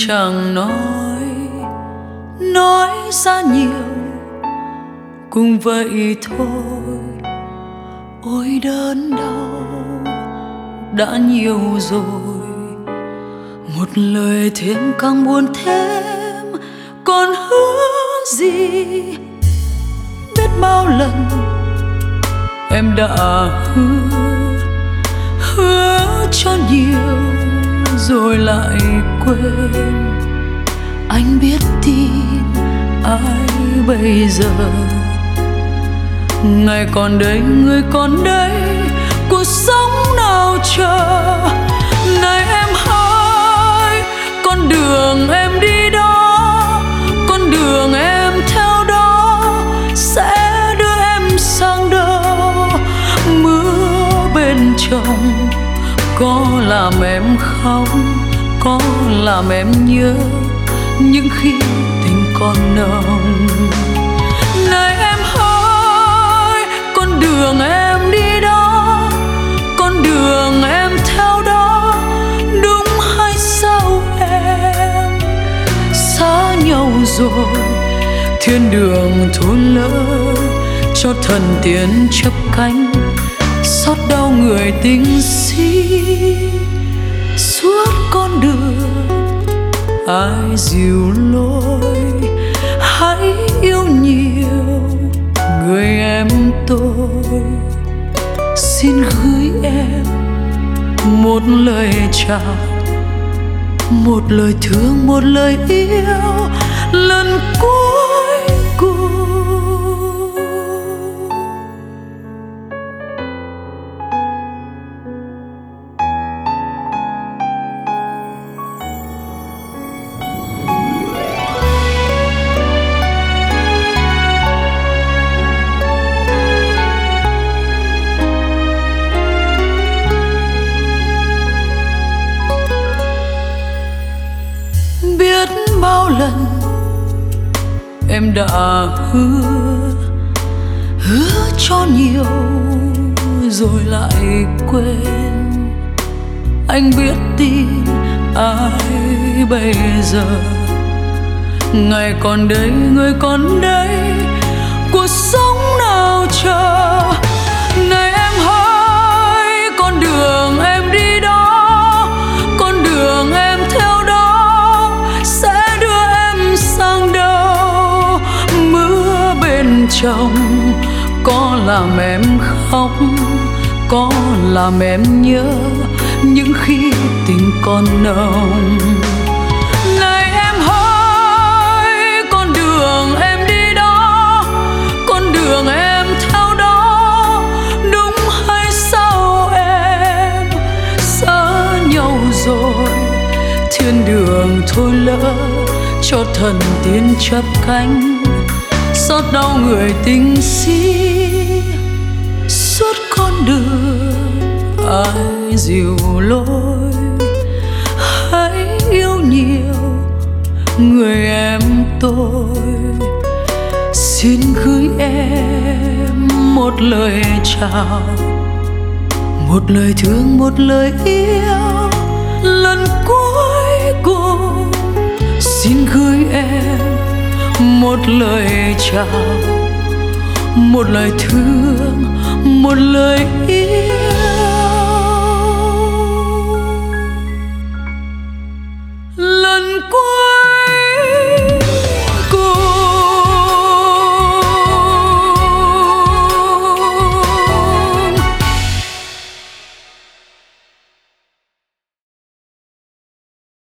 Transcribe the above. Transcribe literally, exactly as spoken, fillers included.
chẳng nói, nói ra nhiều cũng vậy thôi. Ôi đớn đau đã nhiều rồi, một lời thêm càng buồn thêm, còn hứa gì. Biết bao lần em đã hứa, hứa cho nhiều rồi lại quên. Anh biết tin ai bây giờ, ngày còn đây người còn đây, cuộc sống nào chờ. Này em hỡi, con đường em đi đó, con đường em theo đó sẽ đưa em sang đâu. Mưa bên trong có làm em khóc, có làm em nhớ những khi tình còn nồng. Này em hỡi, con đường em đi đó, con đường em theo đó, đúng hay sao em? Xa nhau rồi, thiên đường thôi lỡ, cho thần tiên chấp cánh, xót đau người tình si. Suốt con đường ai dìu lối, hãy yêu nhiều người em tôi. Xin gửi em một lời chào, một lời thương, một lời yêu lần cuối cùng. Biết bao lần em đã hứa, hứa cho nhiều rồi lại quên. Anh biết tin ai bây giờ, ngày còn đây người còn đây, cuộc sống nào chờ. Này em hỡi, con đường em đi đó, con đường em theo đó sẽ đưa em sang đâu. Mưa bên trong có làm em khóc, có làm em nhớ những khi tình còn nồng. Này em hỡi, con đường em đi đó, con đường em theo đó, đúng hay sao em? Xa nhau rồi, thiên đường thôi lỡ, cho thần tiên chấp cánh, xót đau người tình si. Suốt con đường ai dìu lối, hãy yêu nhiều người em tôi. Xin gửi em một lời chào, một lời thương, một lời yêu lần cuối cùng. Xin gửi em một lời chào, một lời thương,